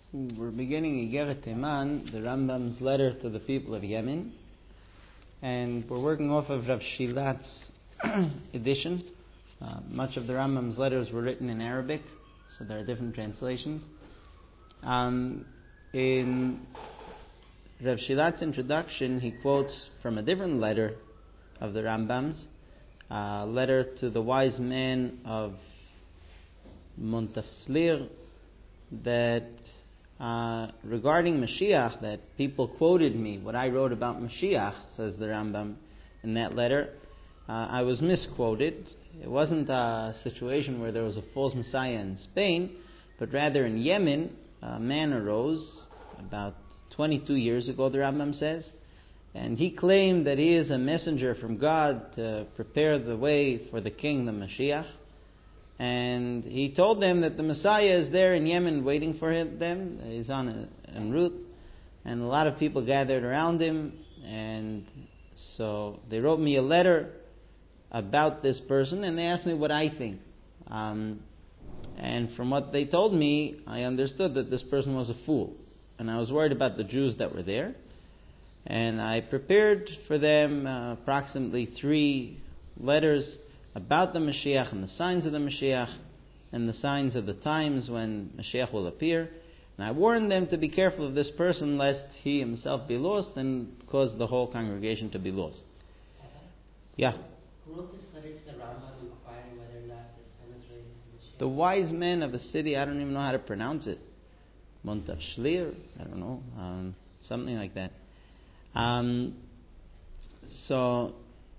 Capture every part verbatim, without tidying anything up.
We're beginning Igeret Teman, the Rambam's letter to the people of Yemen, and we're working off of Rav Shilat's edition. Uh, much of the Rambam's letters were written in Arabic, so there are different translations. Um, in Rav Shilat's introduction, he quotes from a different letter of the Rambam's, a letter to the wise man of Montafslir, that Uh, regarding Mashiach, that people quoted me, what I wrote about Mashiach, says the Rambam in that letter, uh, I was misquoted. It wasn't a situation where there was a false Messiah in Spain, but rather in Yemen, a man arose about twenty-two years ago, the Rambam says, and he claimed that he is a messenger from God to prepare the way for the king, the Mashiach. And he told them that the Messiah is there in Yemen waiting for him, them. He's on a, en route. And a lot of people gathered around him. And so they wrote me a letter about this person, and they asked me what I think. Um, and from what they told me, I understood that this person was a fool. And I was worried about the Jews that were there. And I prepared for them uh, approximately three letters about the Mashiach and the signs of the Mashiach and the signs of the times when Mashiach will appear. And I warned them to be careful of this person lest he himself be lost and cause the whole congregation to be lost. Yeah? Who wrote this letter to the Rambam inquiring whether or not this man is related to Mashiach? The wise men of a city, I don't even know how to pronounce it. Montafslir? I don't know. Um, something like that. Um, so...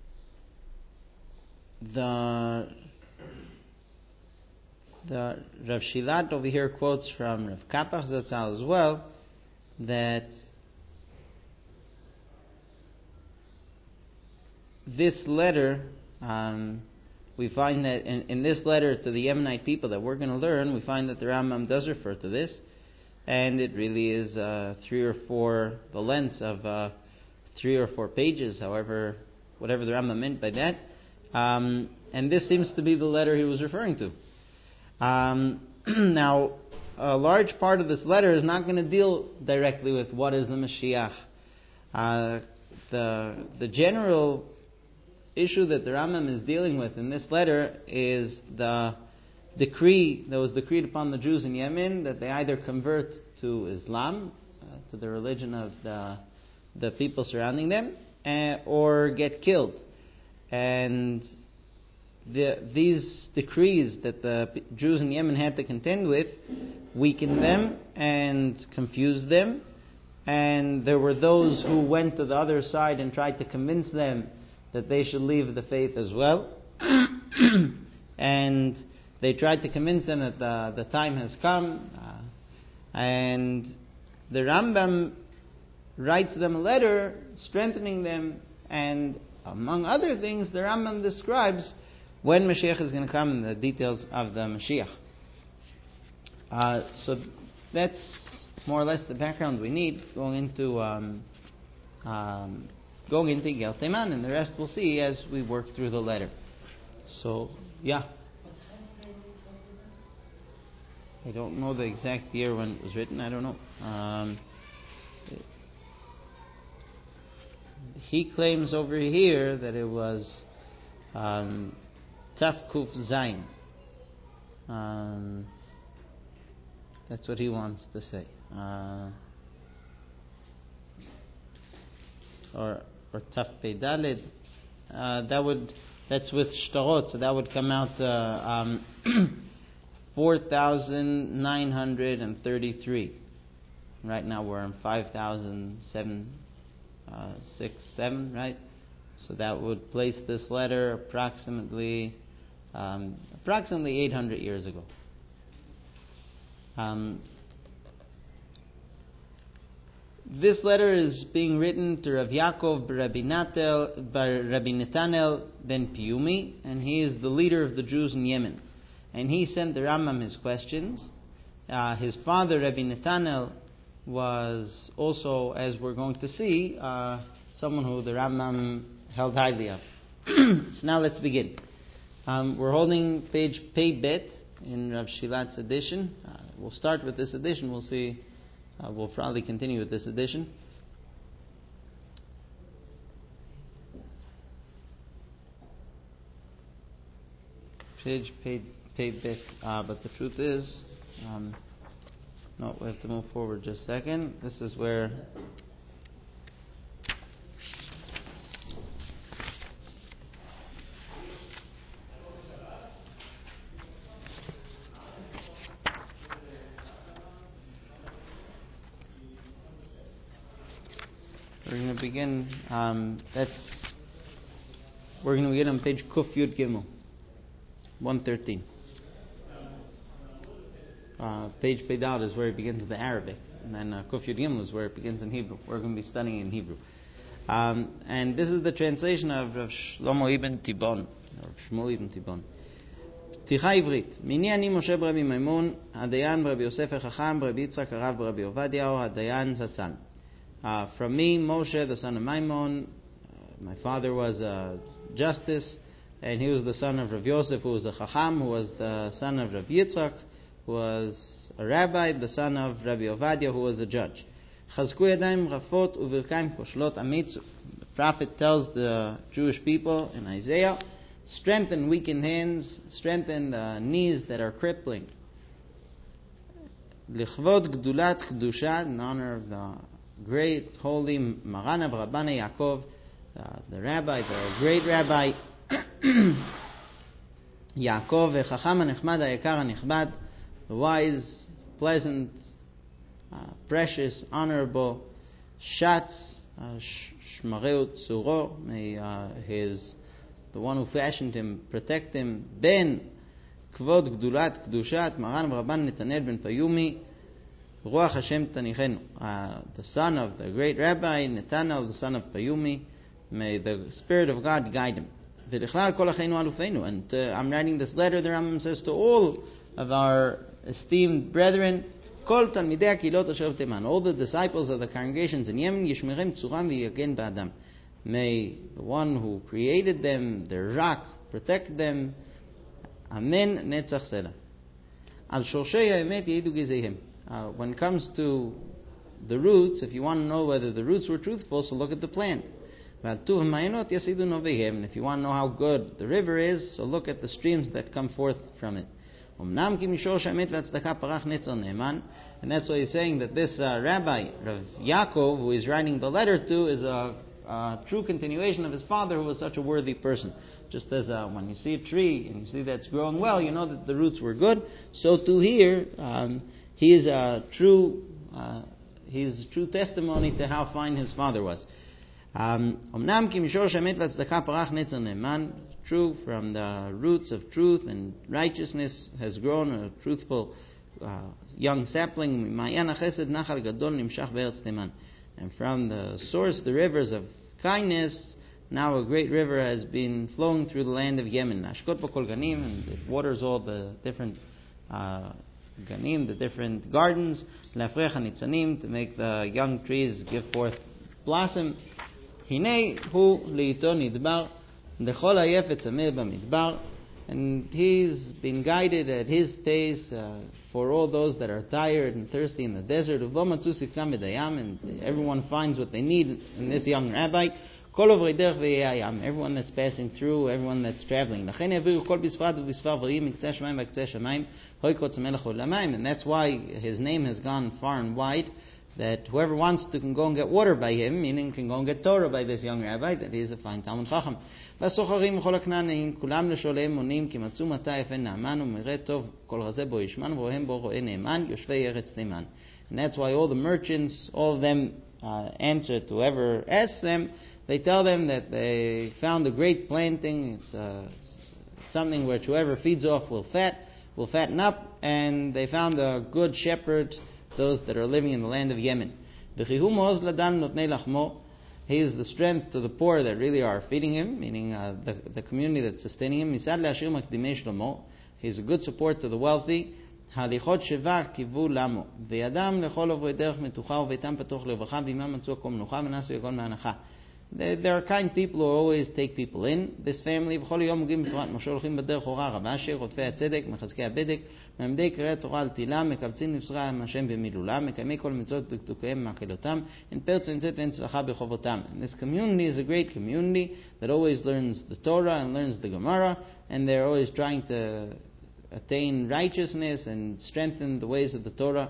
The the Rav Shilat over here quotes from Rav Kapach Zatzal as well that this letter, um, we find that in, in this letter to the Yemenite people that we're going to learn, we find that the Rambam does refer to this, and it really is uh, three or four, the length of uh, three or four pages, however, whatever the Rambam meant by that. Um, and this seems to be the letter he was referring to. Um, now, a large part of this letter is not going to deal directly with what is the Mashiach. Uh, the the general issue that the Rambam is dealing with in this letter is the decree that was decreed upon the Jews in Yemen that they either convert to Islam, uh, to the religion of the the people surrounding them, uh, or get killed. And the, these decrees that the Jews in Yemen had to contend with weakened them and confused them. And there were those who went to the other side and tried to convince them that they should leave the faith as well. And they tried to convince them that the, the time has come. Uh, and the Rambam writes them a letter strengthening them, and among other things, the Rambam describes when Mashiach is going to come and the details of the Mashiach. Uh, so that's more or less the background we need going into um, um, going into Igeret Teman, and the rest we'll see as we work through the letter. So, yeah. I don't know the exact year when it was written. I don't know. Um, He claims over here that it was um, Taf Kuf Zayin. Um, that's what he wants to say. Uh, or or Taf Pei Daled. Uh, that would that's with Shtarot, so that would come out uh, um, four thousand nine hundred and thirty-three. Right now we're in five thousand seven. Uh, six, seven, right? So that would place this letter approximately um, approximately eight hundred years ago. Um, this letter is being written to Rav Yaakov Rabbi Natel, Rabbi Netanel ben Piumi, and he is the leader of the Jews in Yemen. And he sent the Rambam his questions. Uh, his father, Rabbi Netanel, was also, as we're going to see, uh, someone who the Rambam held highly of. So now let's begin. Um, we're holding page Pei Bet in Rav Shilat's edition. Uh, we'll start with this edition. We'll see Uh, we'll probably continue with this edition. Page, page, page back. Uh, but the truth is, um, no, we have to move forward just a second. This is where we're going to begin. Um, that's we're going to begin on page Kuf Yud Gimel, one thirteen. Uh, page Pedal is where it begins in the Arabic, and then uh, Kuf Yud Gimel is where it begins in Hebrew. We're going to be studying in Hebrew, um, and this is the translation of Rav Shlomo ibn Tibon, or Shmuel ibn Tibon. פתיחה עברית. מיני אני משה ברבי מימון, הדיין ברבי יוסף החכם, ברבי יצחק הרב ברבי עובדיהו, הדיין זצ"ל. Uh, from me, Moshe, the son of Maimon, uh, my father was a justice, and he was the son of Rav Yosef, who was a Chacham, who was the son of Rav Yitzchak, who was a rabbi, the son of Rabbi Ovadia, who was a judge. Chazku yadayim rafot uvirkaim koshlot amitzu. The prophet tells the Jewish people in Isaiah, strengthen weakened hands, strengthen the knees that are crippling. Lichvod gdulat kedusha, in honor of the great holy Maran of Rabbana Yaakov, uh, the rabbi, the great rabbi Yaakov v'chacham ha'nechmad ha'yekar ha'nechbad, the wise, pleasant, uh, precious, honorable Shatz Shmareu Tzuro, may uh, his the one who fashioned him protect him. Ben Kvod Gdulat Kedushat Maran Rabban Netanel ben Payumi Ruach Hashem Tanichenu, uh, the son of the great Rabbi Netanel, the son of Payumi, may the Spirit of God guide him. And uh, I'm writing this letter, the Rambam says, to all of our esteemed brethren, all the disciples of the congregations in Yemen, may the one who created them, their rock, protect them. Amen. Netzach Selah. Al Shoshei Ha'emet Yehidu Gizeihem. Uh, when it comes to the roots, if you want to know whether the roots were truthful, so look at the plant. And if you want to know how good the river is, so look at the streams that come forth from it. And that's why he's saying that this uh, rabbi, Rav Yaakov, who he's writing the letter to, is a, a true continuation of his father, who was such a worthy person. Just as uh, when you see a tree and you see that it's growing well, you know that the roots were good. So too here, um, he is a true, uh, he is a true testimony to how fine his father was. Um, true, from the roots of truth and righteousness has grown a truthful uh, young sapling. And from the source, the rivers of kindness, now a great river has been flowing through the land of Yemen. And it waters all the different uh, ganim, the different gardens, to make the young trees give forth blossom. Hinei hu leito nidbar, dechol hayefetz amir bamidbar, and he's been guided at his pace uh, for all those that are tired and thirsty in the desert. Uvomatzu sikam b'dayam, and everyone finds what they need in this young rabbi. Kol ovrei derech v'yayam, everyone that's passing through, everyone that's traveling. Lachen yaviru kol bisfad u'bisfar v'ri miktzeh shamayim v'ktzeh shamayim hoikotz melech olamayim, and that's why his name has gone far and wide. That whoever wants to can go and get water by him, meaning can go and get Torah by this young rabbi, that he is a fine Talmud Chacham. והסוחרים וכל הכנענים, כולם לשואליהם מונים, כי מצאו מטע יפה נאמן ומראה טוב כל רזה בו ישמן, ורוהם בו רואה נאמן, יושבי ארץ תימן. And that's why all the merchants, all of them uh, answer to whoever asks them. They tell them that they found a great planting. It's, uh, it's something which whoever feeds off will fat, will fatten up, and they found a good shepherd, those that are living in the land of Yemen. He is the strength to the poor that really are feeding him, meaning uh, the, the community that's sustaining him. He is a good support to the wealthy. There, there are kind people who always take people in. This family, בכל יום מגיעים בתורת משה הולכים בדרך אורה רבה, אשר רודפי הצדק, מחזקי הבדק, מלמדי קריאת תורה על תהילה, מקבצים לבשרה עם השם במילולה, מקיימי כל מצוות דקדוקיהם מאכילותם, אין פרץ ואין צאת ואין צלחה בחובותם. And this community is a great community that always learns the Torah and learns the Gemara, and they're always trying to attain righteousness and strengthen the ways of the Torah.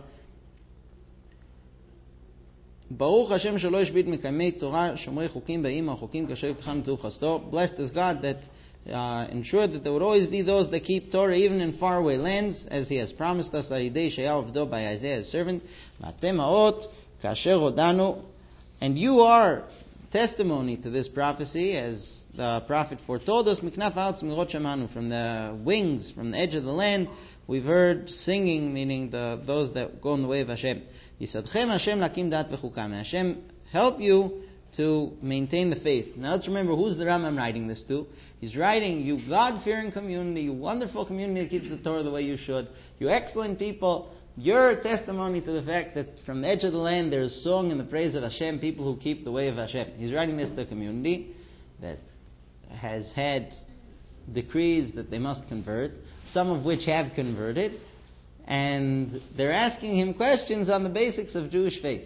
Baruch Hashem shelo yishbit mekaymei Torah shomrei chukim ba'im ha'chukim kasher yivtacham tu chasto. Blessed is God that uh, ensured that there would always be those that keep Torah even in faraway lands, as He has promised us Yidei Yeshayahu Avdo by Isaiah's servant. V'atem ha'ot kasher hodanu. And you are testimony to this prophecy, as the prophet foretold us. Miknaf ha'aretz mirot shamanu. From the wings, from the edge of the land, we've heard singing, meaning the those that go in the way of Hashem. Yisadchem Hashem lakim dat v'chukam. Hashem help you to maintain the faith. Now let's remember, who's the Rambam writing this to? He's writing, you God-fearing community, you wonderful community that keeps the Torah the way you should, you excellent people, you're testimony to the fact that from the edge of the land there is song in the praise of Hashem, people who keep the way of Hashem. He's writing this to a community that has had decrees that they must convert, some of which have converted, and they're asking him questions on the basics of Jewish faith.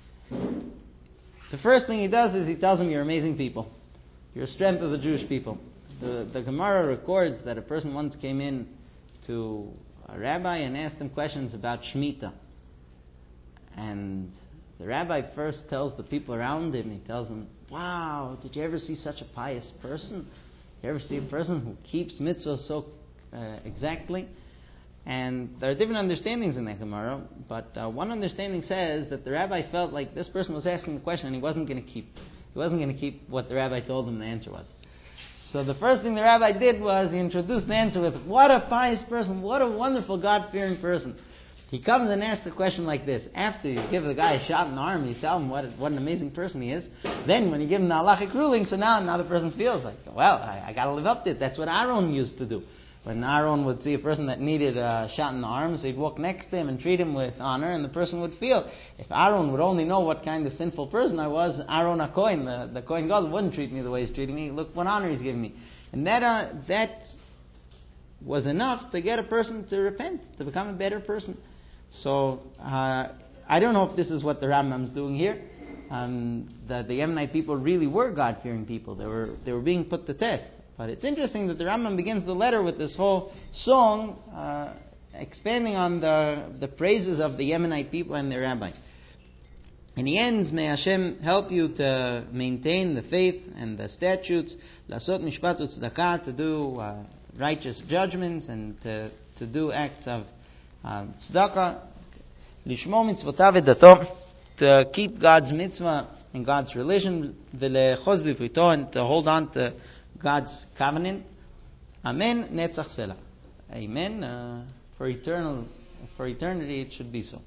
The first thing he does is he tells them, you're amazing people. You're a strength of the Jewish people. The, the Gemara records that a person once came in to a rabbi and asked him questions about Shemitah. And the rabbi first tells the people around him, he tells them, wow, did you ever see such a pious person? You ever see a person who keeps mitzvahs so uh, exactly? And there are different understandings in that Gemara, but uh, one understanding says that the rabbi felt like this person was asking the question and he wasn't going to keep. He wasn't going to keep what the rabbi told him the answer was. So the first thing the rabbi did was he introduced the answer with, what a pious person, what a wonderful God-fearing person. He comes and asks a question like this. After you give the guy a shot in the arm, you tell him what, what an amazing person he is. Then when you give him the halachic ruling, so now, now the person feels like, well, I, I got to live up to it. That's what Aaron used to do. When Aaron would see a person that needed a shot in the arm, so he'd walk next to him and treat him with honor, and the person would feel, if Aaron would only know what kind of sinful person I was, Aaron HaKohen, the, the Kohen God, wouldn't treat me the way he's treating me. Look what honor he's giving me. And that uh, that was enough to get a person to repent, to become a better person. So, uh, I don't know if this is what the Rambam's doing here. Um, the, the Yemenite people really were God-fearing people. They were they were being put to test. But it's interesting that the Rambam begins the letter with this whole song, uh, expanding on the, the praises of the Yemenite people and their rabbi. And he ends, may Hashem help you to maintain the faith and the statutes, lasot mishpat u'tzedakah, to do uh, righteous judgments and to, to do acts of uh, tzedakah, lishmor mitzvotav v'dato, to keep God's mitzvah and God's religion, v'lechoz b'vrito, and to hold on to God's covenant. Amen. Netzach Selah. Amen. Uh, for eternal, for eternity, it should be so.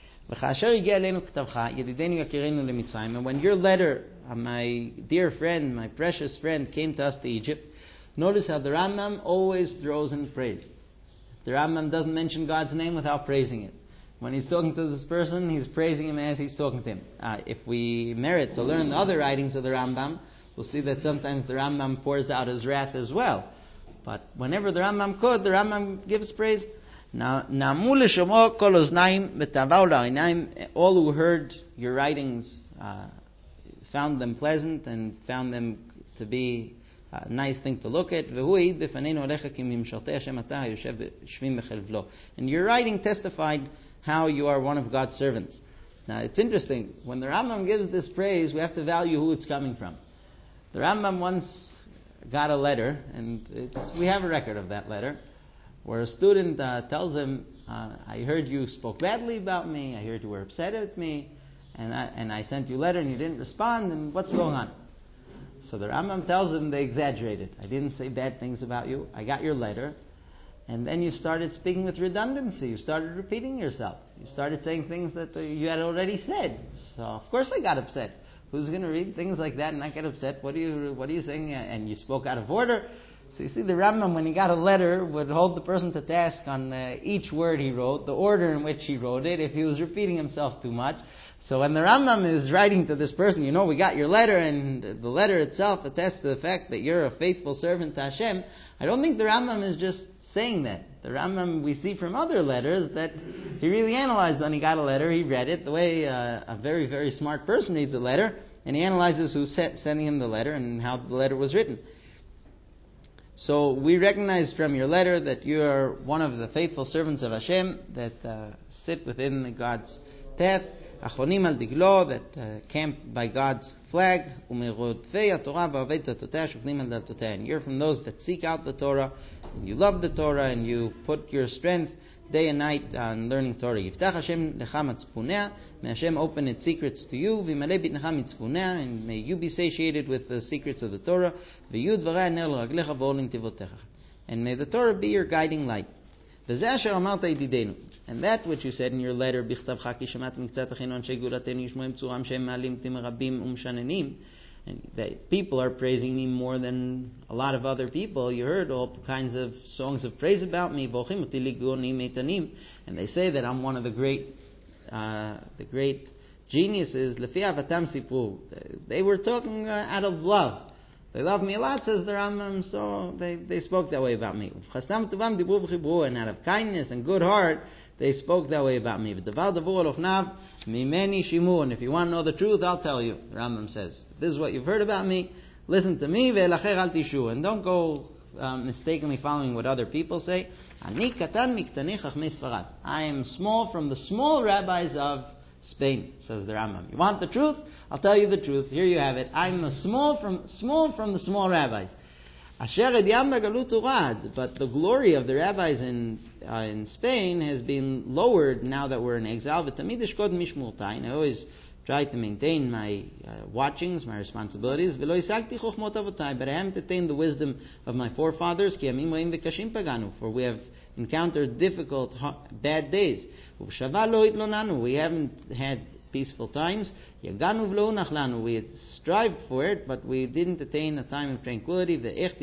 And when your letter, uh, my dear friend, my precious friend, came to us to Egypt, notice how the Rambam always throws in praise. The Rambam doesn't mention God's name without praising it. When he's talking to this person, he's praising him as he's talking to him. Uh, if we merit to learn the other writings of the Rambam, we'll see that sometimes the Rambam pours out his wrath as well. But whenever the Rambam could, the Rambam gives praise. Now, all who heard your writings uh, found them pleasant and found them to be a nice thing to look at. And your writing testified how you are one of God's servants. Now, it's interesting. When the Rambam gives this praise, we have to value who it's coming from. The Rambam once got a letter, and it's, we have a record of that letter, where a student uh, tells him, uh, I heard you spoke badly about me, I heard you were upset at me, and I, and I sent you a letter and you didn't respond, and what's going on? So the Rambam tells him they exaggerated. I didn't say bad things about you, I got your letter, and then you started speaking with redundancy, you started repeating yourself, you started saying things that uh, you had already said, so of course I got upset. Who's going to read things like that and not get upset? What are you, what are you saying? And you spoke out of order. So you see, the Rambam, when he got a letter, would hold the person to task on uh, each word he wrote, the order in which he wrote it, if he was repeating himself too much. So when the Rambam is writing to this person, you know, we got your letter, and the letter itself attests to the fact that you're a faithful servant to Hashem, I don't think the Rambam is just saying that. The Rambam, we see from other letters that he really analyzed when he got a letter, he read it the way uh, a very, very smart person reads a letter, and he analyzes who's sending him the letter and how the letter was written. So we recognize from your letter that you are one of the faithful servants of Hashem that uh, sit within God's path, Achonim al diglo, that uh, camp by God's flag, Umerodfei Torah va'aved tatotah shofnim al datotah. And you're from those that seek out the Torah, and you love the Torah, and you put your strength day and night on learning Torah. Yiftach Hashem lecha matzpunea, may Hashem open its secrets to you, v'malei bitnecha mitzpunea, and may you be satiated with the secrets of the Torah, v'yud v'rei ner l'raglecha v'olin tivotecha, and may the Torah be your guiding light. V'zeh asher amarta yedidenu, and that which you said in your letter, b'chtavcha ki shematem miktzat achinu anshe gulatenu yishmoim tzuram shem ma'alim tim rabim umshanenim, and that people are praising me more than a lot of other people. You heard all kinds of songs of praise about me, and they say that I'm one of the great, uh, the great geniuses. They were talking uh, out of love. They love me a lot, says the Rambam, so they, they spoke that way about me. And out of kindness and good heart, they spoke that way about me. And if you want to know the truth, I'll tell you, the Rambam says. This is what you've heard about me. Listen to me, and don't go um, mistakenly following what other people say. I am small from the small rabbis of Spain, says the Rambam. You want the truth? I'll tell you the truth. Here you have it. I'm a small from small from the small rabbis. But the glory of the rabbis in uh, in Spain has been lowered now that we're in exile. I always try to maintain my uh, watchings, my responsibilities. But I haven't attained the wisdom of my forefathers. For we have encountered difficult, bad days. We haven't had peaceful times. We had strived for it, but we didn't attain a time of tranquility.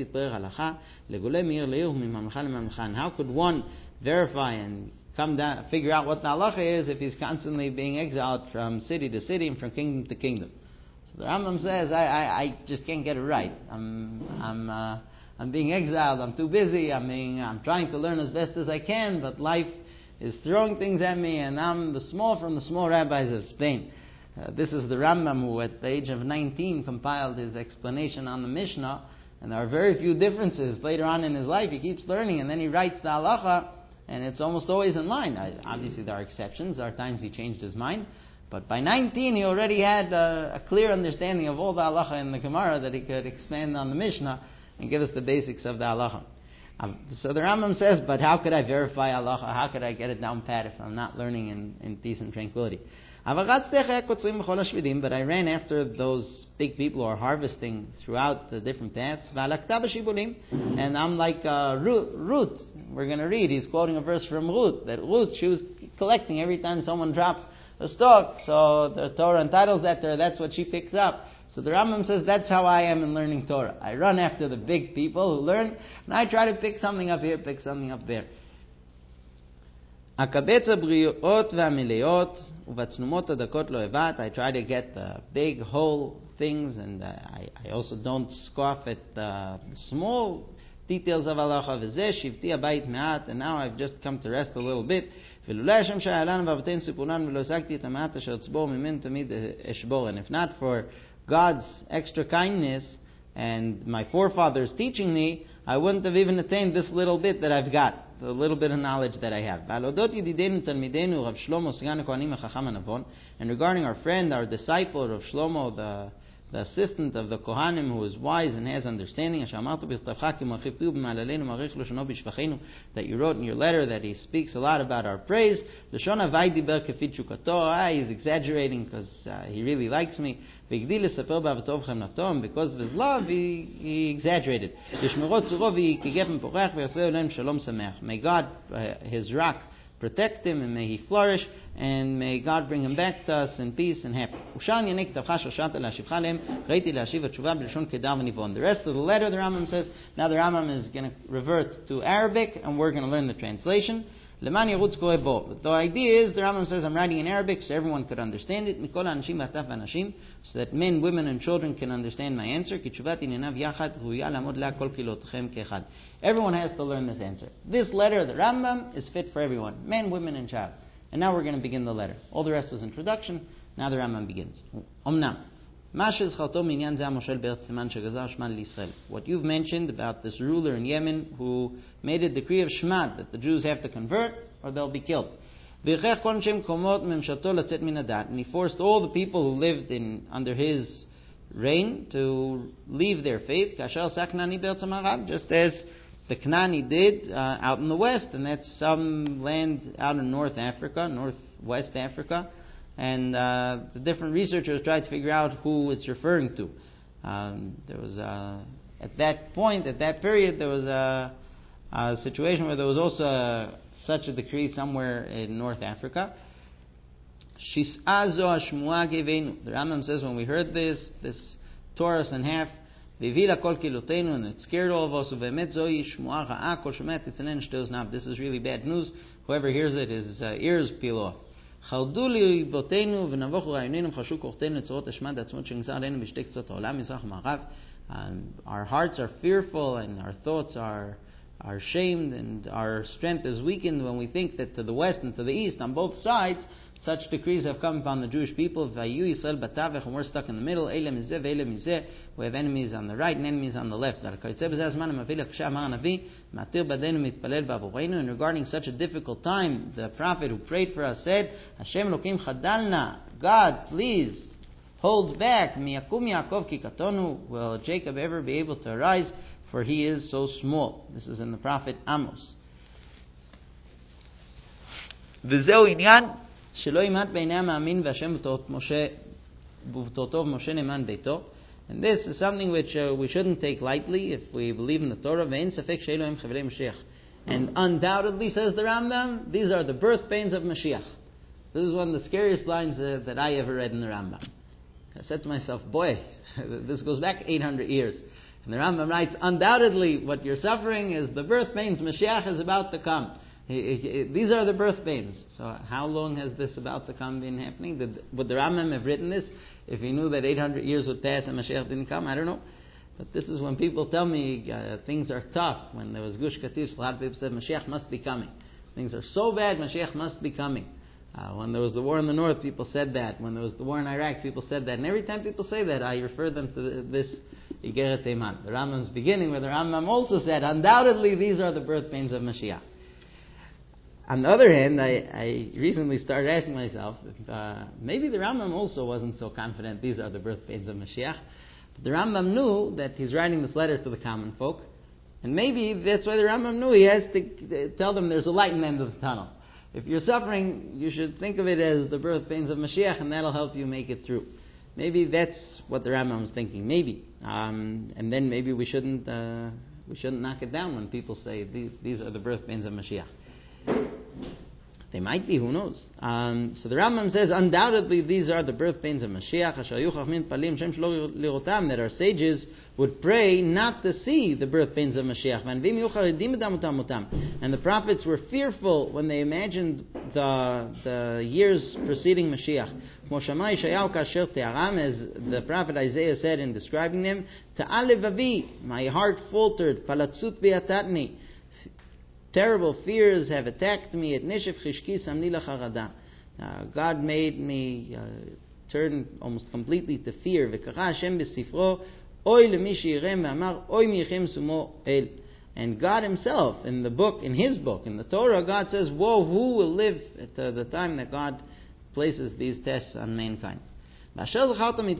How could one verify and come down, figure out what the halacha is if he's constantly being exiled from city to city and from kingdom to kingdom? So the Rambam says, I, I, I just can't get it right. I'm, I'm, uh, I'm being exiled. I'm too busy. I'm being, I'm trying to learn as best as I can, but life is throwing things at me, and I'm the small from the small rabbis of Spain. Uh, this is the Rambam who, at the age of nineteen, compiled his explanation on the Mishnah, and there are very few differences. Later on in his life, he keeps learning, and then he writes the halacha, and it's almost always in line. I, obviously, there are exceptions. There are times he changed his mind, but by nineteen, he already had a, a clear understanding of all the halacha in the Gemara that he could expand on the Mishnah and give us the basics of the halacha. Um, so the Rambam says, but how could I verify halacha? How could I get it down pat if I'm not learning in, in peace and tranquility? But I ran after those big people who are harvesting throughout the different paths. And I'm like uh, Ruth. We're going to read. He's quoting a verse from Ruth. That Ruth, she was collecting every time someone dropped a stalk. So the Torah entitles that to her. That's what she picks up. So the Rambam says, that's how I am in learning Torah. I run after the big people who learn, and I try to pick something up here, pick something up there. I try to get the big whole things, and uh, I, I also don't scoff at the small details of halacha. And now I've just come to rest a little bit. And if not for God's extra kindness and my forefathers teaching me, I wouldn't have even attained this little bit that I've got, the little bit of knowledge that I have. And regarding our friend, our disciple, Rav Shlomo, the, the assistant of the Kohanim, who is wise and has understanding, that you wrote in your letter that he speaks a lot about our praise. Ah, he's exaggerating because uh, he really likes me. Because of his love, he, he exaggerated. May God, uh, his rock, protect him, and may he flourish, and may God bring him back to us in peace and happy. The rest of the letter, the Rambam says, now the Rambam is going to revert to Arabic, and we're going to learn the translation. The idea is, the Rambam says, I'm writing in Arabic so everyone could understand it, so that men, women, and children can understand my answer. Everyone has to learn this answer. This letter, the Rambam, is fit for everyone, men, women, and child. And now we're going to begin the letter. All the rest was introduction. Now the Rambam begins. Omnam. What you've mentioned about this ruler in Yemen who made a decree of Shmad that the Jews have to convert or they'll be killed. And he forced all the people who lived in under his reign to leave their faith, just as the Knani did uh, out in the west, and that's some land out in North Africa, northwest Africa. And uh, the different researchers tried to figure out who it's referring to. Um, there was a, at that point, at that period, there was a, a situation where there was also a, such a decree somewhere in North Africa. The Rambam says when we heard this, this tore us in half, and it scared all of us. This is really bad news. Whoever hears it, his uh, ears peel off. Um, our hearts are fearful and our thoughts are are shamed and our strength is weakened when we think that to the west and to the east, on both sides, such decrees have come upon the Jewish people. And we're stuck in the middle. We have enemies on the right and enemies on the left. And regarding such a difficult time, the prophet who prayed for us said, God, please hold back. Will Jacob ever be able to arise? For he is so small. This is in the prophet Amos. וזהו עניין שלא ימעט בעיני המאמין והשם ובתורתו משה נאמן ביתו. And this is something which uh, we shouldn't take lightly if we believe in the Torah. ואין ספק שאלו הם חבלי משיח. And undoubtedly, says the Rambam, these are the birth pains of Mashiach. This is one of the scariest lines uh, that I ever read in the Rambam. I said to myself, boy, this goes back eight hundred years. And the Rambam writes, undoubtedly what you're suffering is the birth pains. Mashiach is about to come. These are the birth pains. So how long has this about to come been happening? Did, would the Rambam have written this if he knew that eight hundred years would pass and Mashiach didn't come? I don't know. But this is when people tell me uh, things are tough. When there was Gush Katif, a lot of people said Mashiach must be coming. Things are so bad, Mashiach must be coming. Uh, when there was the war in the north, people said that. When there was the war in Iraq, people said that. And every time people say that, I refer them to this Igeret Eiman, the Rambam's beginning, where the Rambam also said, undoubtedly these are the birth pains of Mashiach. On the other hand, I, I recently started asking myself, if, uh, maybe the Rambam also wasn't so confident these are the birth pains of Mashiach. But the Rambam knew that he's writing this letter to the common folk, and maybe that's why the Rambam knew he has to tell them there's a light in the end of the tunnel. If you're suffering, you should think of it as the birth pains of Mashiach, and that'll help you make it through. Maybe that's what the Rambam was thinking. Maybe, um, and then maybe we shouldn't uh, we shouldn't knock it down when people say these, these are the birth pains of Mashiach. They might be, who knows? Um, so the Rambam says, undoubtedly these are the birth pains of Mashiach, that our sages would pray not to see the birth pains of Mashiach. And the prophets were fearful when they imagined the, the years preceding Mashiach. As the prophet Isaiah said in describing them, my heart faltered, terrible fears have attacked me. At Nishef Chishki Samni Lacharada. God made me uh, turn almost completely to fear. V'kara Hashem b'sifro oy lemishi yirem v'amar oy miyichem sumo el. And God Himself, in the book, in His book, in the Torah, God says, "Woe, who will live at uh, the time that God places these tests on mankind?" So the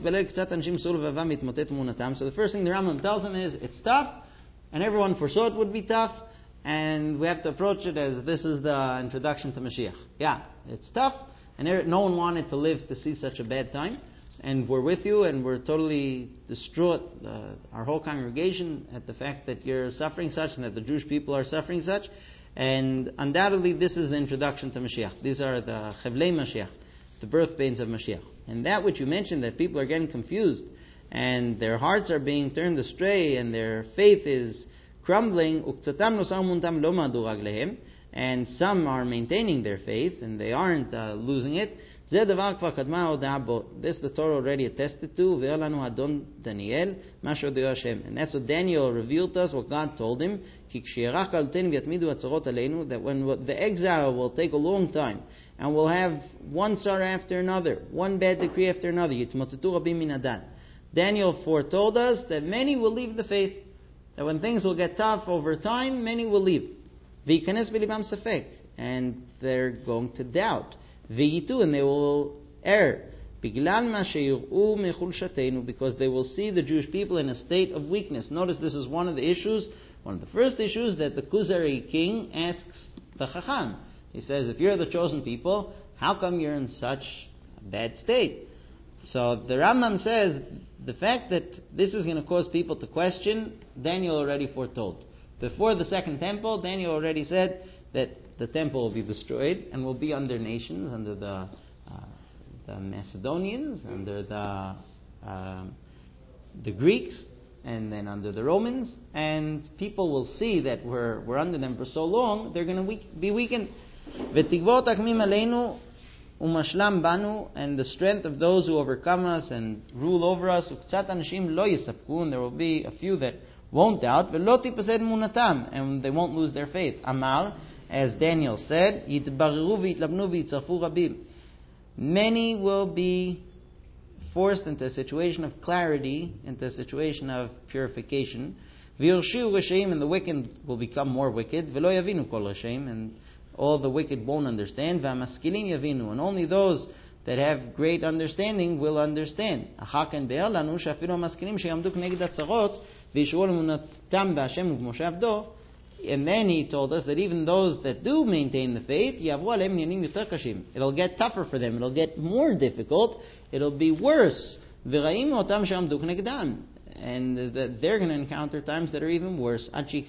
first thing the Rambam tells him is, it's tough, and everyone foresaw it would be tough. And we have to approach it as this is the introduction to Mashiach. Yeah, it's tough, and there, no one wanted to live to see such a bad time. And we're with you, and we're totally distraught, uh, our whole congregation, at the fact that you're suffering such, and that the Jewish people are suffering such. And undoubtedly this is the introduction to Mashiach. These are the Chevlei Mashiach, the birth pains of Mashiach. And that which you mentioned, that people are getting confused and their hearts are being turned astray and their faith is crumbling, and some are maintaining their faith and they aren't uh, losing it. This the Torah already attested to. And that's what Daniel revealed to us, what God told him. That when the exile will take a long time, and we'll have one sorrow after another, one bad decree after another. Daniel foretold us that many will leave the faith. That when things will get tough over time, many will leave. And they're going to doubt. And they will err. Because they will see the Jewish people in a state of weakness. Notice this is one of the issues, one of the first issues that the Kuzari king asks the Chacham. He says, if you're the chosen people, how come you're in such a bad state? So the Rambam says, the fact that this is going to cause people to question, Daniel already foretold. Before the second temple, Daniel already said that the temple will be destroyed and will be under nations, under the, uh, the Macedonians, under the uh, the Greeks, and then under the Romans. And people will see that we're we're under them for so long, they're going to weak, be weakened. V'tigvot akmim aleinu umashlam banu, and the strength of those who overcome us and rule over us. Uktzat anashim lo yisapku, and there will be a few that won't doubt. V'lo tipased munatam, and they won't lose their faith. Amar, as Daniel said, yitbararu v'yitlabnu v'yitzarfu rabim. Many will be forced into a situation of clarity, into a situation of purification. V'yorshiu resheim, and the wicked will become more wicked. V'lo yavinu kol resheim, and all the wicked won't understand. V'amaskilim yavinu, and only those that have great understanding will understand. Achaken be'er lanu she'afilu amaskilim she'yamdu k'neged hatzarot v'yishru emunatam b'Hashem u'kmo she'avdo. And then he told us that even those that do maintain the faith, it'll get tougher for them. It'll get more difficult. It'll be worse. And that they're going to encounter times that are even worse.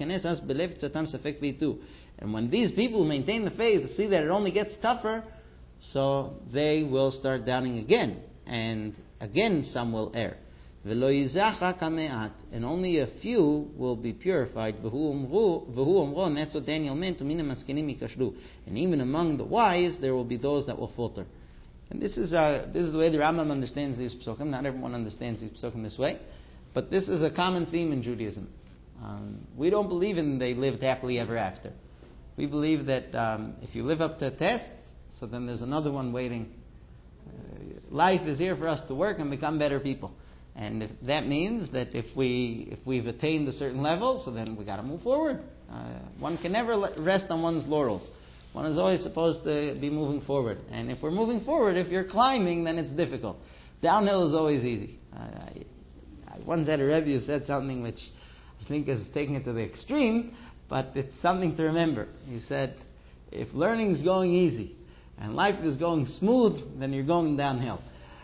And when these people who maintain the faith see that it only gets tougher, so they will start doubting again. And again some will err. And only a few will be purified. And that's what Daniel meant. And even among the wise, there will be those that will falter. And this is uh, this is the way the Rambam understands these psukim. Not everyone understands these psukim this way, but this is a common theme in Judaism. Um, we don't believe in they lived happily ever after. We believe that um, if you live up to a test, so then there's another one waiting. Uh, life is here for us to work and become better people. And if that means that if we if we've attained a certain level, so then we got to move forward. Uh, one can never rest on one's laurels. One is always supposed to be moving forward. And if we're moving forward, if you're climbing, then it's difficult. Downhill is always easy. Uh, I, I once had a Rebbe who said something which I think is taking it to the extreme, but it's something to remember. He said, if learning is going easy and life is going smooth, then you're going downhill.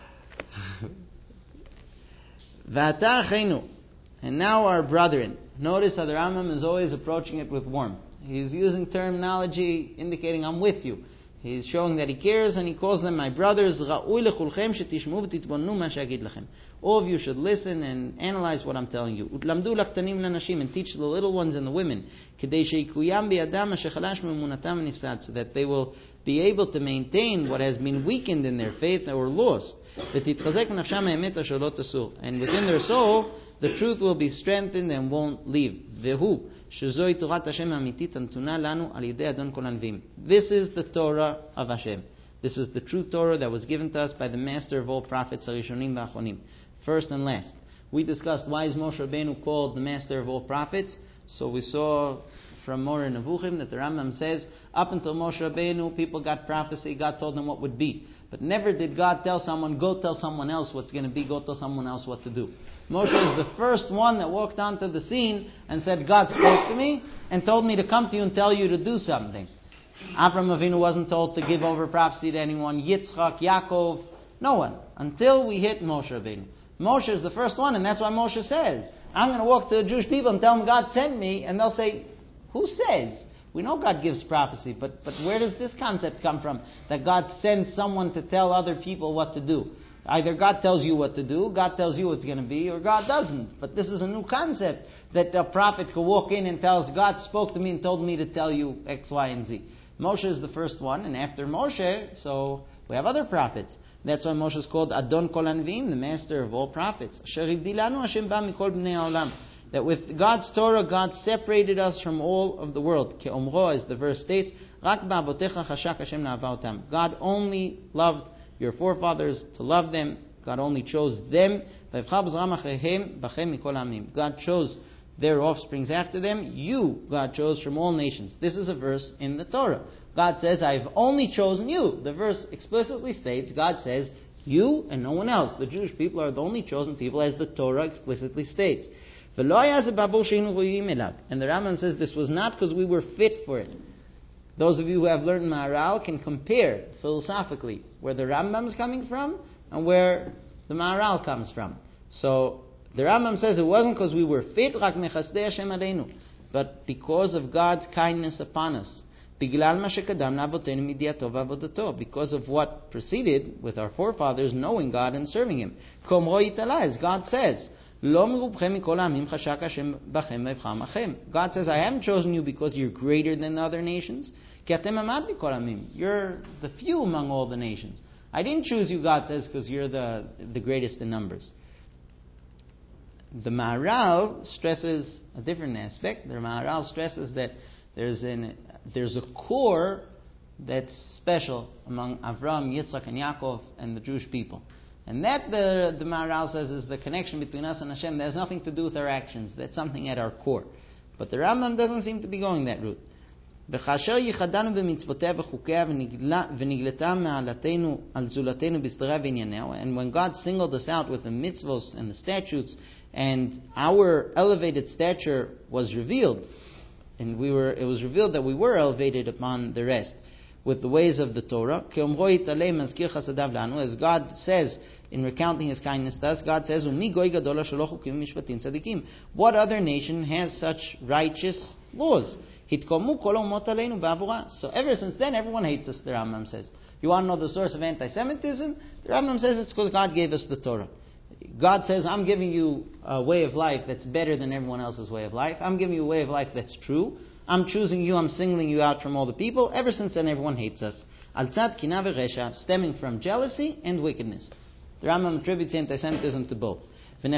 And now our brethren. Notice how the Rambam is always approaching it with warmth. He's using terminology indicating I'm with you. He's showing that he cares, and he calls them my brothers. All of you should listen and analyze what I'm telling you. And teach the little ones and the women, so that they will be able to maintain what has been weakened in their faith or lost. And within their soul, the truth will be strengthened and won't leave. This is the Torah of Hashem. This is the true Torah that was given to us by the master of all prophets, first and last. We discussed why is Moshe Rabbeinu called the master of all prophets. So we saw from Moreh Nevuchim that the Rambam says, up until Moshe Rabbeinu, people got prophecy, God told them what would be. But never did God tell someone, go tell someone else what's going to be, go tell someone else what to do. Moshe is the first one that walked onto the scene and said, God spoke to me and told me to come to you and tell you to do something. Abraham Avinu wasn't told to give over prophecy to anyone, Yitzchak, Yaakov, no one, until we hit Moshe Rabbeinu. Moshe is the first one, and that's why Moshe says, I'm going to walk to the Jewish people and tell them God sent me, and they'll say, who says? We know God gives prophecy, but, but where does this concept come from? That God sends someone to tell other people what to do. Either God tells you what to do, God tells you what's going to be, or God doesn't. But this is a new concept, that a prophet could walk in and tells, God spoke to me and told me to tell you X, Y, and Z. Moshe is the first one, and after Moshe, so we have other prophets. That's why Moshe is called Adon Kol Hanviim, the master of all prophets. That with God's Torah, God separated us from all of the world. Ke'omro, as the verse states, God only loved your forefathers to love them. God only chose them. God chose their offsprings after them. You, God chose from all nations. This is a verse in the Torah. God says, I've only chosen you. The verse explicitly states, God says, you and no one else. The Jewish people are the only chosen people, as the Torah explicitly states. And the Rambam says this was not because we were fit for it. Those of you who have learned Maharal can compare philosophically where the Rambam is coming from and where the Maharal comes from. So the Rambam says it wasn't because we were fit, but because of God's kindness upon us. Because of what preceded with our forefathers knowing God and serving Him. As God says, God says, I haven't chosen you because you're greater than the other nations. You're the few among all the nations. I didn't choose you, God says, because you're the, the greatest in numbers. The Maharal stresses a different aspect. The Maharal stresses that there's an there's a core that's special among Avram, Yitzchak, and Yaakov and the Jewish people. And that, the, the Maharal says, is the connection between us and Hashem. That has nothing to do with our actions. That's something at our core. But the Rambam doesn't seem to be going that route. And when God singled us out with the mitzvos and the statutes, and our elevated stature was revealed, and we were, it was revealed that we were elevated upon the rest with the ways of the Torah. As God says in recounting His kindness to us, God says, what other nation has such righteous laws? So ever since then, everyone hates us, the Rambam says. You want to know the source of anti-Semitism? The Rambam says it's because God gave us the Torah. God says, I'm giving you a way of life that's better than everyone else's way of life. I'm giving you a way of life that's true. I'm choosing you, I'm singling you out from all the people. Ever since then, everyone hates us. Al-tzad kina v'resha, stemming from jealousy and wickedness. The Rambam attributes anti-Semitism to both. And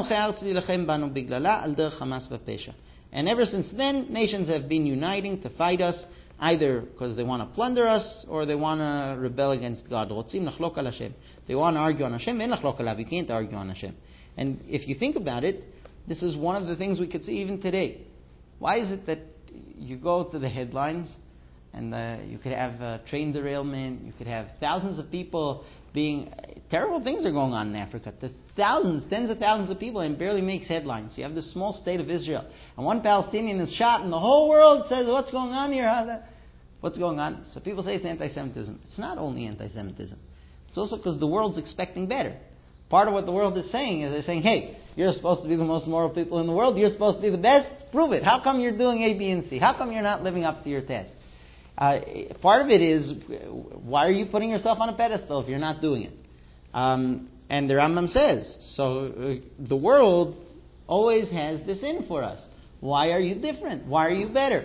ever since then, nations have been uniting to fight us, either because they want to plunder us or they want to rebel against God. They want to argue on Hashem. You can't argue on Hashem. And if you think about it, this is one of the things we could see even today. Why is it that you go to the headlines and uh, you could have uh, train derailment, you could have thousands of people being... Terrible things are going on in Africa. The thousands, tens of thousands of people, and it barely makes headlines. You have this small state of Israel, and one Palestinian is shot, and the whole world says, what's going on here? What's going on? So people say it's anti-Semitism. It's not only anti-Semitism. It's also because the world's expecting better. Part of what the world is saying is they're saying, hey, you're supposed to be the most moral people in the world. You're supposed to be the best. Prove it. How come you're doing A, B, and C? How come you're not living up to your test? Uh, part of it is, why are you putting yourself on a pedestal if you're not doing it? Um, and the Rambam says, so uh, the world always has this in for us. Why are you different? Why are you better?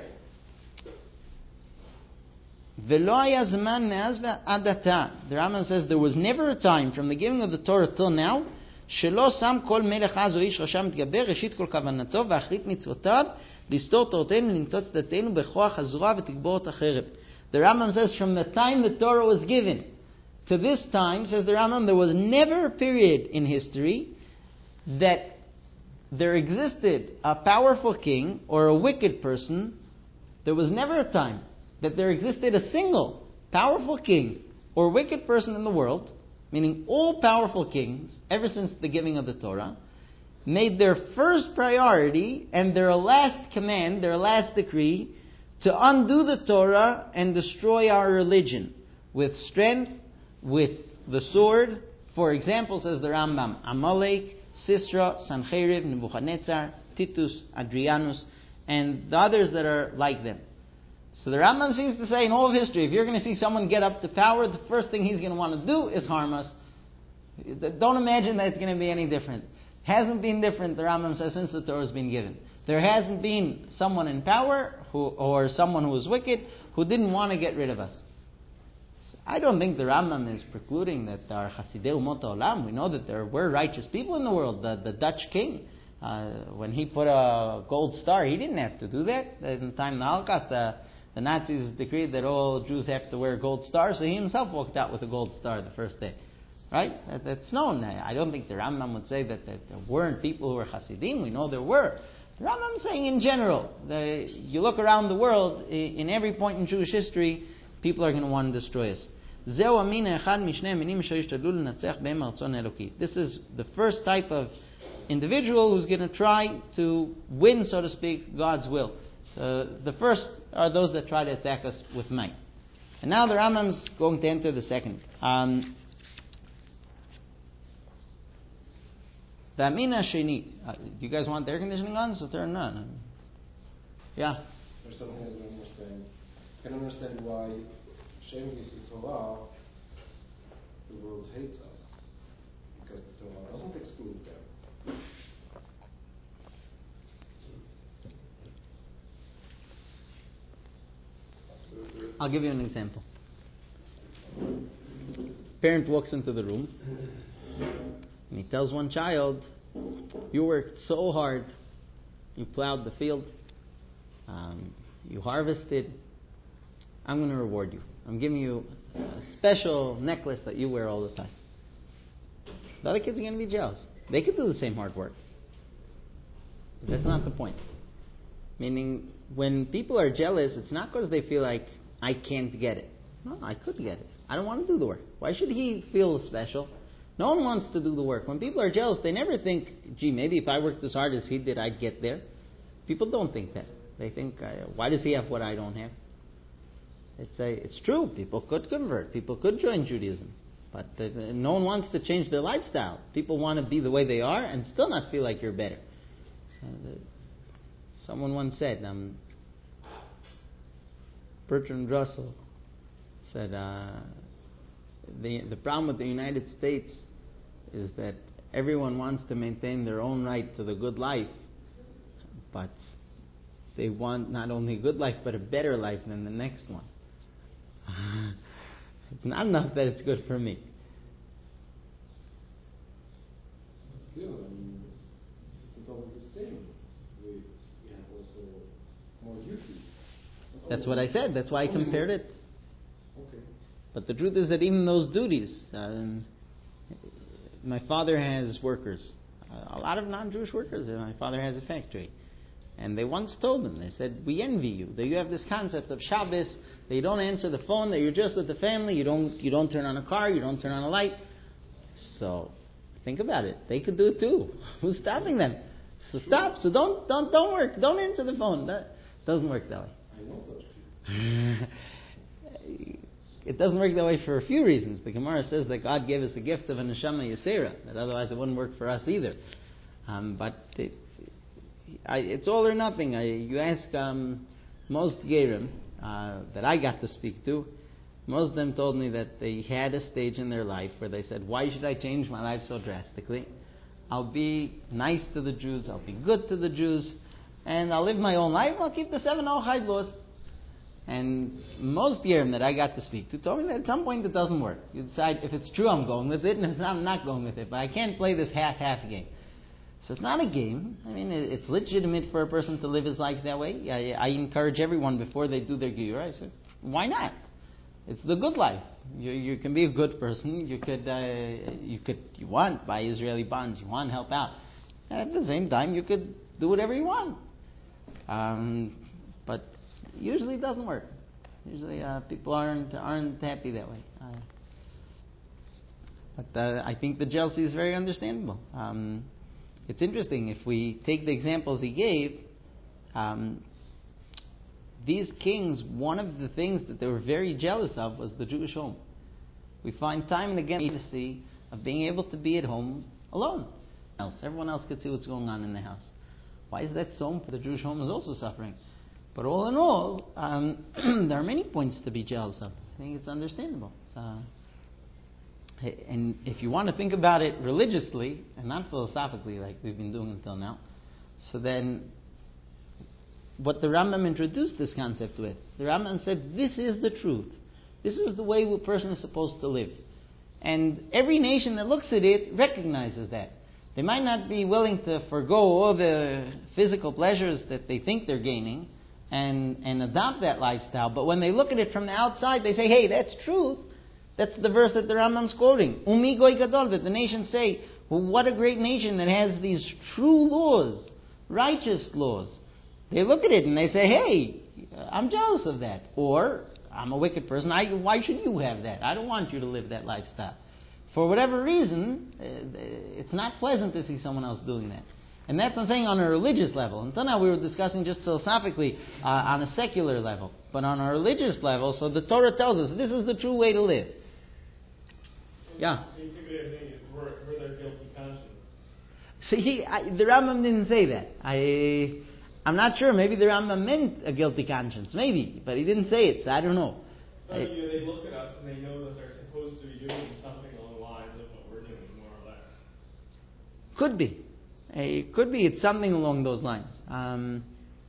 The Rambam says there was never a time from the giving of the Torah till now שלא שם כל מלך אז או איש רשע מתגבר ראשית כל כוונתו ואחרית מצוותיו לסתור תורתנו ולנטוץ דתנו בכוח הזרוע ותגבור החרב. The Rambam says from the time the Torah was given to this time, says the Rambam, there was never a period in history that there existed a powerful king or a wicked person. There was never a time that there existed a single powerful king or wicked person in the world, meaning all powerful kings, ever since the giving of the Torah, made their first priority and their last command, their last decree, to undo the Torah and destroy our religion with strength, with the sword. For example, says the Rambam, Amalek, Sisra, Sancheriv, Nebuchadnezzar, Titus, Adrianus, and the others that are like them. So the Rambam seems to say in all of history, if you're going to see someone get up to power, the first thing he's going to want to do is harm us. Don't imagine that it's going to be any different. Hasn't been different, the Rambam says, since the Torah has been given. There hasn't been someone in power who, or someone who was wicked who didn't want to get rid of us. I don't think the Rambam is precluding that there are Chasidei Umot Olam. We know that there were righteous people in the world. The, the Dutch king, uh, when he put a gold star, he didn't have to do that. In the time of the Holocaust, the, the Nazis decreed that all Jews have to wear gold stars, so he himself walked out with a gold star the first day. Right? That, that's known. I don't think the Rambam would say that, that there weren't people who were Hasidim. We know there were. The Rambam is saying in general, the, you look around the world, in every point in Jewish history, people are going to want to destroy us. This is the first type of individual who's going to try to win, so to speak, God's will. So the first are those that try to attack us with might. And now the Rambam's going to enter the second. Um, The Amina Sheni. Uh, do you guys want the air conditioning on? So turn on. Yeah. There's something I don't understand. I can understand why Shem gives the Torah, the world hates us. Because the Torah doesn't exclude them. I'll give you an example. Parent walks into the room. And he tells one child, you worked so hard, you plowed the field, um, you harvested, I'm going to reward you. I'm giving you a special necklace that you wear all the time. The other kids are going to be jealous. They could do the same hard work. But that's not the point. Meaning, when people are jealous, it's not because they feel like, I can't get it. No, I could get it. I don't want to do the work. Why should he feel special? No one wants to do the work. When people are jealous, they never think, gee, maybe if I worked as hard as he did, I'd get there. People don't think that. They think, uh, why does he have what I don't have? It's a, it's true. People could convert. People could join Judaism. But uh, no one wants to change their lifestyle. People want to be the way they are and still not feel like you're better. Uh, the, someone once said, um, Bertrand Russell said, uh, The the problem with the United States is that everyone wants to maintain their own right to the good life, but they want not only a good life, but a better life than the next one. It's not enough that it's good for me. Still, I mean, it's about the same. We, we have also more duty. That's what I said. That's why I compared it. Okay. But the truth is that even those duties, um, my father has workers, a lot of non-Jewish workers. My father has a factory. And they once told him, they said, we envy you, that you have this concept of Shabbos, that you don't answer the phone, that you're just with the family, you don't you don't turn on a car, you don't turn on a light. So, think about it. They could do it too. Who's stopping them? So stop. So don't don't don't work. Don't answer the phone. That doesn't work that way. I know such people. It doesn't work that way for a few reasons. The Gemara says that God gave us a gift of a neshama yesera, that otherwise it wouldn't work for us either. Um, but it, I, it's all or nothing. I, you ask um, most Gerim uh, that I got to speak to, most of them told me that they had a stage in their life where they said, why should I change my life so drastically? I'll be nice to the Jews, I'll be good to the Jews, and I'll live my own life, I'll keep the seven Noachide laws. And most Yerim that I got to speak to told me that at some point it doesn't work. You decide if it's true, I'm going with it, and if it's not, I'm not going with it. But I can't play this half-half game. So it's not a game. I mean, it's legitimate for a person to live his life that way. I, I encourage everyone before they do their Giyur. I said, why not? It's the good life. You, you can be a good person. You could, uh, you could, you want buy Israeli bonds. You want to help out. And at the same time, you could do whatever you want. Um, but usually it doesn't work. Usually uh, people aren't aren't happy that way. Uh, but uh, I think the jealousy is very understandable. Um, it's interesting if we take the examples he gave. Um, these kings, one of the things that they were very jealous of was the Jewish home. We find time and again the jealousy of being able to be at home alone. Else, everyone else could see what's going on in the house. Why is that so important? The Jewish home is also suffering. But all in all, um, there are many points to be jealous of. I think it's understandable. It's, uh, and if you want to think about it religiously and not philosophically, like we've been doing until now, so then what the Rambam introduced this concept with, the Rambam said, this is the truth. This is the way a person is supposed to live. And every nation that looks at it recognizes that. They might not be willing to forgo all the physical pleasures that they think they're gaining and, and adopt that lifestyle, but when they look at it from the outside, they say, hey, that's truth. That's the verse that the Rambam's quoting. Umi goy gadol, that the nations say, well, what a great nation that has these true laws, righteous laws. They look at it and they say, hey, I'm jealous of that. Or, I'm a wicked person. I, why should you have that? I don't want you to live that lifestyle. For whatever reason, it's not pleasant to see someone else doing that. And that's what I'm saying on a religious level. Until now we were discussing just philosophically uh, on a secular level. But on a religious level, so the Torah tells us this is the true way to live. Yeah? Basically, I think it's we're, we're their guilty conscience. See, I, the Rambam didn't say that. I, I'm not sure. Maybe the Rambam meant a guilty conscience. Maybe. But he didn't say it, so I don't know. But I, you know, they look at us and they know that they're supposed to be doing something along the lines of what we're doing, more or less. Could be. It could be it's something along those lines. Um,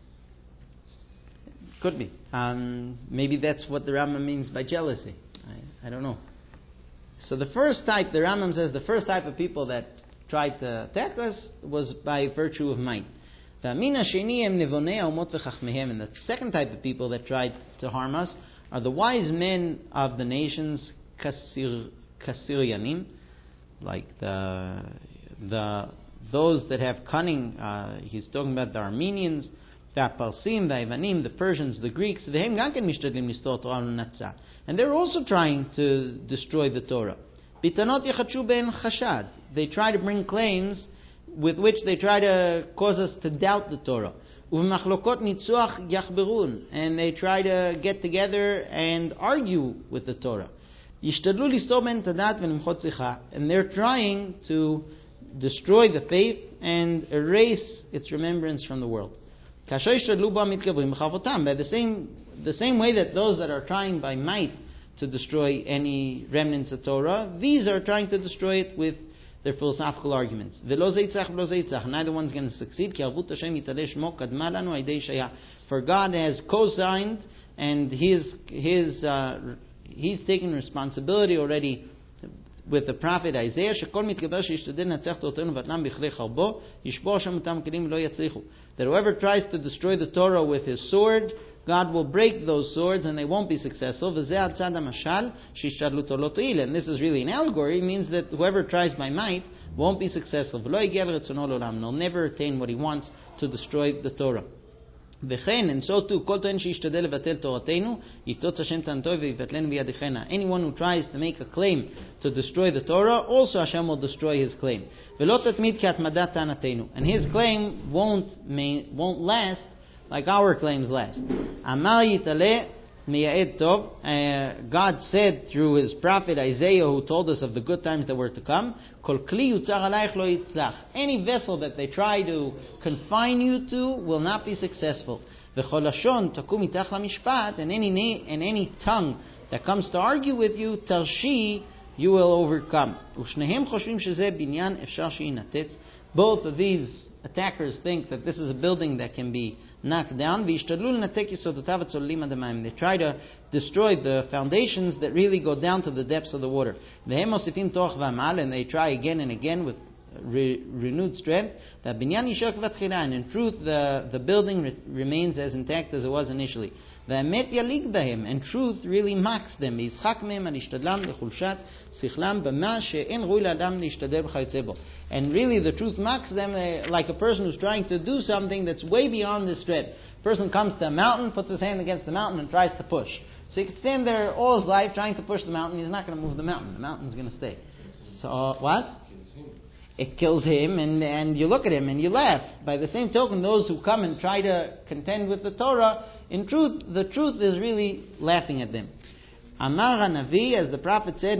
could be. Um, maybe that's what the Rambam means by jealousy. I, I don't know. So the first type, the Rambam says, the first type of people that tried to attack us was by virtue of might. And the second type of people that tried to harm us are the wise men of the nations, Kasir, Kasiryanim, like the the those that have cunning. Uh, he's talking about the Armenians, the Parsim, the Ivanim, the Persians, the Greeks. And they're also trying to destroy the Torah. They try to bring claims with which they try to cause us to doubt the Torah. And they try to get together and argue with the Torah. And they're trying to destroy the faith and erase its remembrance from the world. By the same, the same way that those that are trying by might to destroy any remnants of Torah, these are trying to destroy it with their philosophical arguments. Neither one's going to succeed. For God has co-signed and his, his, uh, He's taken responsibility already with the prophet Isaiah, that whoever tries to destroy the Torah with his sword, God will break those swords and they won't be successful. And this is really an allegory. It means that whoever tries by might won't be successful. They'll never attain what he wants to destroy the Torah. And so too, anyone who tries to make a claim to destroy the Torah, also Hashem will destroy his claim. And his claim won't won't last like our claims last. Uh, God said through his prophet Isaiah, who told us of the good times that were to come, any vessel that they try to confine you to will not be successful. And any, and any tongue that comes to argue with you, tarshi, you will overcome. Both of these attackers think that this is a building that can be knocked down. They try to destroy the foundations that really go down to the depths of the water. And they try again and again with re- renewed strength. And in truth, the, the building re- remains as intact as it was initially. And truth really mocks them. And really the truth mocks them uh, like a person who's trying to do something that's way beyond his strength. A person comes to a mountain, puts his hand against the mountain and tries to push. So he could stand there all his life trying to push the mountain. He's not going to move the mountain. The mountain's going to stay. So uh, what? It kills him, and, and you look at him and you laugh. By the same token, those who come and try to contend with the Torah, in truth, the truth is really laughing at them. Amar Hanavi, as the prophet said,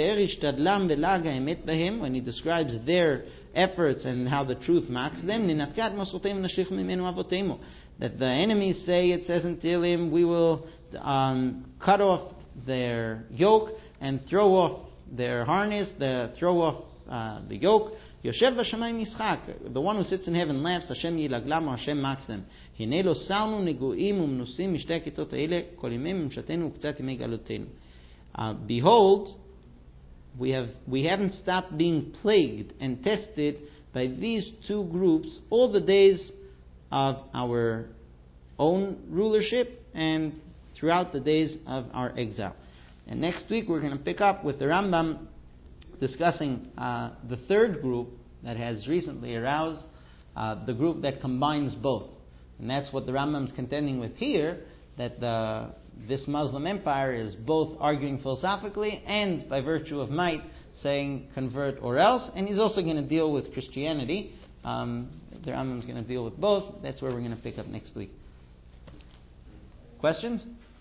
when he describes their efforts and how the truth mocks them, that the enemies say, it says in Tehillim, we will um, cut off their yoke and throw off their harness, the, throw off uh, the yoke. Yoshev v'shamayim yischak. The one who sits in heaven laughs. Hashem yilaglam, or Hashem mocks them. Hinei lo sarnu neguim umnusim mishtei kitot ha'ele kol yimei mimshatenu u'ktzat yimei galutenu. Behold, we have we haven't stopped being plagued and tested by these two groups all the days of our own rulership and throughout the days of our exile. And next week we're going to pick up with the Rambam discussing uh, the third group that has recently aroused, uh, the group that combines both. And that's what the Rambam is contending with here, that the, this Muslim empire is both arguing philosophically and by virtue of might saying convert or else. And he's also going to deal with Christianity. Um, the Rambam is going to deal with both. That's where we're going to pick up next week. Questions?